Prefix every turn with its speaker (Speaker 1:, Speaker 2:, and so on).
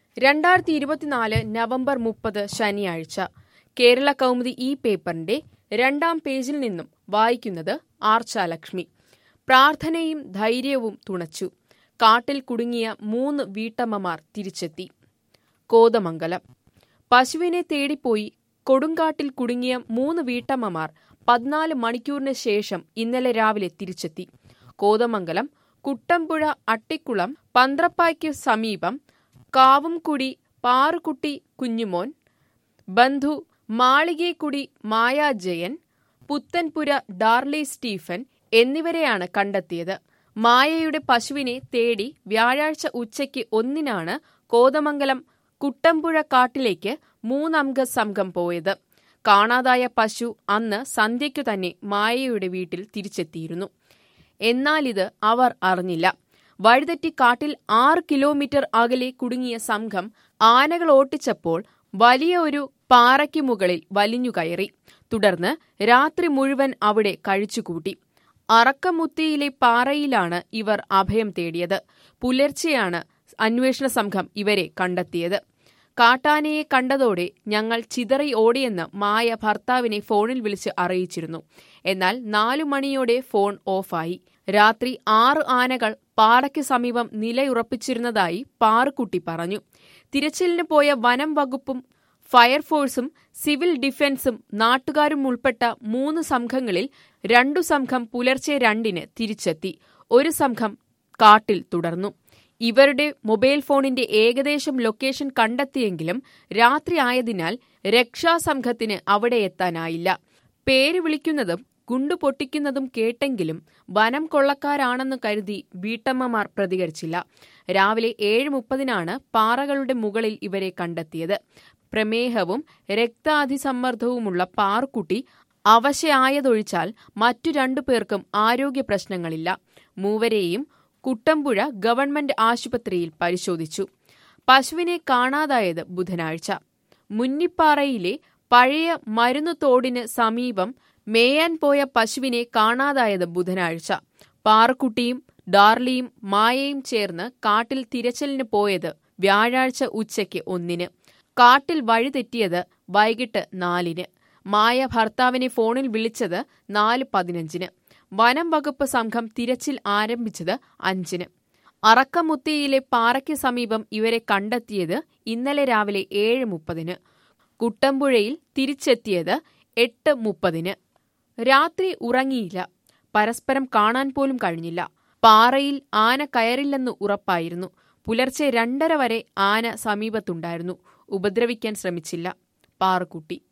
Speaker 1: 2024 November 30 ശനിയാഴ്ച കേരള കൗമുദി ഈ പേപ്പറിന്റെ 2-ാം പേജിൽ നിന്നും വായിക്കുന്നത് ആർച്ചാലക്ഷ്മി. പ്രാർത്ഥനയും ധൈര്യവും തുണച്ചു. കാട്ടിൽ കുടുങ്ങിയ 3 വീട്ടമ്മമാർ തിരിച്ചെത്തി. കോതമംഗലം. പശുവിനെ തേടിപ്പോയി കൊടുങ്കാട്ടിൽ കുടുങ്ങിയ 3 വീട്ടമ്മമാർ 14 മണിക്കൂറിന് ശേഷം ഇന്നലെ രാവിലെ തിരിച്ചെത്തി. കോതമംഗലം കുട്ടമ്പുഴ അട്ടിക്കുളം പന്ത്രപ്പായ്ക്ക് സമീപം കാവുംകുടി പാറുക്കുട്ടി കുഞ്ഞുമോൻ, ബന്ധു മാളികേക്കുടി മായാജയൻ, പുത്തൻപുര ഡാർലി സ്റ്റീഫൻ എന്നിവരെയാണ് കണ്ടെത്തിയത്. മായയുടെ പശുവിനെ തേടി വ്യാഴാഴ്ച ഉച്ചയ്ക്ക് 1-നാണ് കോതമംഗലം കുട്ടമ്പുഴ കാട്ടിലേക്ക് 3-അംഗ സംഘം പോയത്. കാണാതായ പശു അന്ന് സന്ധ്യയ്ക്കു തന്നെ മായയുടെ വീട്ടിൽ തിരിച്ചെത്തിയിരുന്നു. എന്നാലിത് അവർ അറിഞ്ഞില്ല. വഴിതെറ്റി കാട്ടിൽ 6 കിലോമീറ്റർ അകലെ കുടുങ്ങിയ സംഘം ആനകൾ ഓട്ടിച്ചപ്പോൾ വലിയ ഒരു പാറയ്ക്ക് മുകളിൽ വലിഞ്ഞുകയറി. തുടർന്ന് രാത്രി മുഴുവൻ അവിടെ കഴിച്ചുകൂട്ടി. അറക്കമുത്തിയിലെ പാറയിലാണ് ഇവർ അഭയം തേടിയത്. പുലർച്ചെയാണ് അന്വേഷണ സംഘം ഇവരെ കണ്ടെത്തിയത്. കാട്ടാനയെ കണ്ടതോടെ ഞങ്ങൾ ചിതറി ഓടിയെന്ന് മായ ഭർത്താവിനെ ഫോണിൽ വിളിച്ച് അറിയിച്ചിരുന്നു. എന്നാൽ 4 മണിയോടെ ഫോൺ ഓഫായി. രാത്രി 6 ആനകൾ പാറയ്ക്ക് സമീപം നിലയുറപ്പിച്ചിരുന്നതായി പാറുക്കുട്ടി പറഞ്ഞു. തിരച്ചിലിന് പോയ വനം വകുപ്പും ഫയർഫോഴ്സും സിവിൽ ഡിഫൻസും നാട്ടുകാരും ഉൾപ്പെട്ട 3 സംഘങ്ങളിൽ 2 സംഘം പുലർച്ചെ 2-ന് തിരിച്ചെത്തി. 1 സംഘം കാട്ടിൽ തുടർന്നു. ഇവരുടെ മൊബൈൽ ഫോണിന്റെ ഏകദേശം ലൊക്കേഷൻ കണ്ടെത്തിയെങ്കിലും രാത്രി ആയതിനാൽ രക്ഷാസംഘത്തിന് അവിടെ എത്താനായില്ല. പേര് വിളിക്കുന്നതും ഗുണ്ടു പൊട്ടിക്കുന്നതും കേട്ടെങ്കിലും വനം കൊള്ളക്കാരാണെന്ന് കരുതി വീട്ടമ്മമാർ പ്രതികരിച്ചില്ല. രാവിലെ 7:30-നാണ് പാറകളുടെ മുകളിൽ ഇവരെ കണ്ടെത്തിയത്. പ്രമേഹവും രക്താതിസമ്മർദ്ദവുമുള്ള പാറുക്കുട്ടി അവശയായതൊഴിച്ചാൽ മറ്റു 2 പേർക്കും ആരോഗ്യ പ്രശ്നങ്ങളില്ല. മൂവരെയും കുട്ടമ്പുഴ ഗവൺമെന്റ് ആശുപത്രിയിൽ പരിശോധിച്ചു. പശുവിനെ കാണാതായത് ബുധനാഴ്ച. മുന്നിപ്പാറയിലെ പഴയ മരുന്നുതോടിന് സമീപം മേയാൻ പോയ പശുവിനെ കാണാതായത് ബുധനാഴ്ച. പാറുക്കുട്ടിയും ഡാർലിയും മായയും ചേർന്ന് കാട്ടിൽ തിരച്ചിലിന് പോയത് വ്യാഴാഴ്ച ഉച്ചയ്ക്ക് 1-ന്. കാട്ടിൽ വഴിതെറ്റിയത് വൈകിട്ട് 4-ന്. മായ ഭർത്താവിനെ ഫോണിൽ വിളിച്ചത് 4:15-ന്. വനം വകുപ്പ് സംഘം തിരച്ചിൽ ആരംഭിച്ചത് 5-ന്. അറക്കമുത്തിയിലെ പാറയ്ക്ക് സമീപം ഇവരെ കണ്ടെത്തിയത് ഇന്നലെ രാവിലെ 7:30-ന്. കുട്ടമ്പുഴയിൽ തിരിച്ചെത്തിയത് 8:30-ന്. രാത്രി ഉറങ്ങിയില്ല. പരസ്പരം കാണാൻ പോലും കഴിഞ്ഞില്ല. പാറയിൽ ആന കയറില്ലെന്ന് ഉറപ്പായിരുന്നു. പുലർച്ചെ 2:30 വരെ ആന സമീപത്തുണ്ടായിരുന്നു. ഉപദ്രവിക്കാൻ ശ്രമിച്ചില്ല. പാറുക്കുട്ടി.